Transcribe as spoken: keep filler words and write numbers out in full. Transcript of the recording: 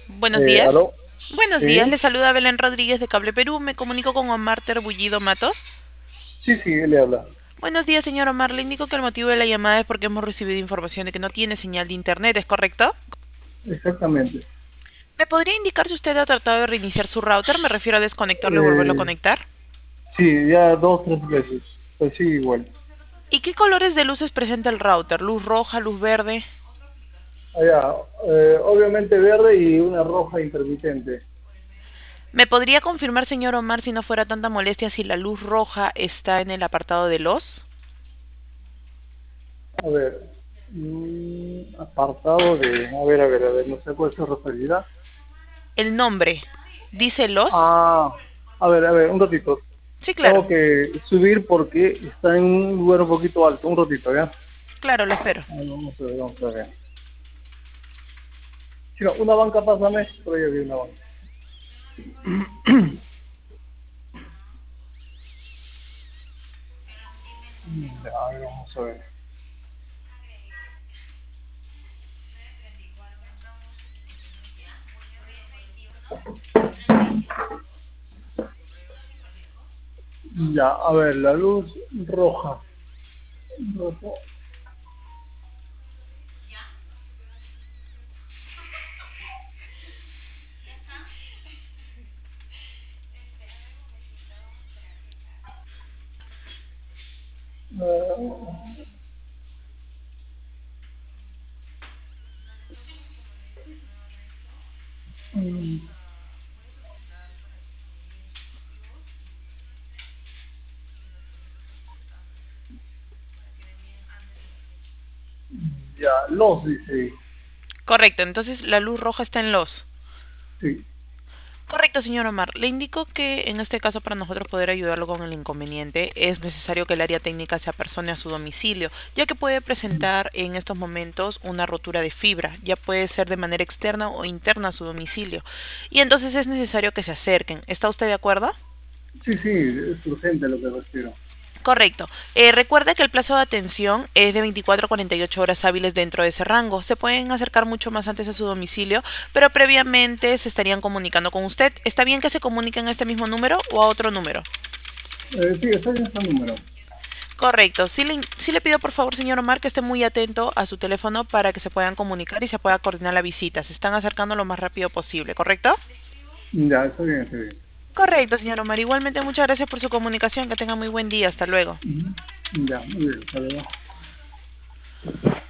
Buenos Eh, días. ¿aló? Buenos días, Sí, le saluda Belén Rodríguez de Cable Perú. Me comunico con Omar Terbullido Matos. sí, sí, él le habla. Buenos días, señor Omar. Le indico que el motivo de la llamada es porque hemos recibido información de que no tiene señal de internet, ¿es correcto? Exactamente. ¿Me podría indicar si usted ha tratado de reiniciar su router? Me refiero a desconectarlo y volverlo a Eh, conectar. sí, ya dos, tres veces. Pues sí, igual. ¿Y qué colores de luces presenta el router? ¿Luz roja, luz verde? Allá, eh, obviamente verde y una roja intermitente. ¿Me podría confirmar, señor Omar, si no fuera tanta molestia, si la luz roja está en el apartado de los? A ver, mm, apartado de, a ver, a ver, a ver, no sé a cuál se referirá. El nombre. ¿Dice los? Ah, a ver, a ver, un ratito. Sí, claro. Tengo que subir porque está en un lugar un poquito alto. Un ratito, ¿ya? Claro, lo espero. Ah, no, vamos a ver, vamos a ver. Si no, una banca, pásame, pero ya vi una banca. Ya, a ver, vamos a ver. Ya, a ver, la luz roja. Rojo. Eh, mm, ya, los dice. Correcto, entonces la luz roja está en los. Sí. Correcto, señor Omar. Le indico que en este caso para nosotros poder ayudarlo con el inconveniente es necesario que el área técnica se apersone a su domicilio, ya que puede presentar en estos momentos una rotura de fibra, ya puede ser de manera externa o interna a su domicilio. Y entonces es necesario que se acerquen. ¿Está usted de acuerdo? Sí, sí, es urgente lo que refiero. Correcto. Eh, recuerda que el plazo de atención es de veinticuatro a cuarenta y ocho horas hábiles dentro de ese rango. Se pueden acercar mucho más antes a su domicilio, pero previamente se estarían comunicando con usted. ¿Está bien que se comuniquen a este mismo número o a otro número? Eh, sí, estoy en ese número. Correcto. Sí le, sí le pido por favor, señor Omar, que esté muy atento a su teléfono para que se puedan comunicar y se pueda coordinar la visita. Se están acercando lo más rápido posible, ¿correcto? Ya, está bien, está bien. Correcto, señor Omar. Igualmente, muchas gracias por su comunicación. Que tenga muy buen día. Hasta luego. Ujú. Ya, muy bien, hasta luego.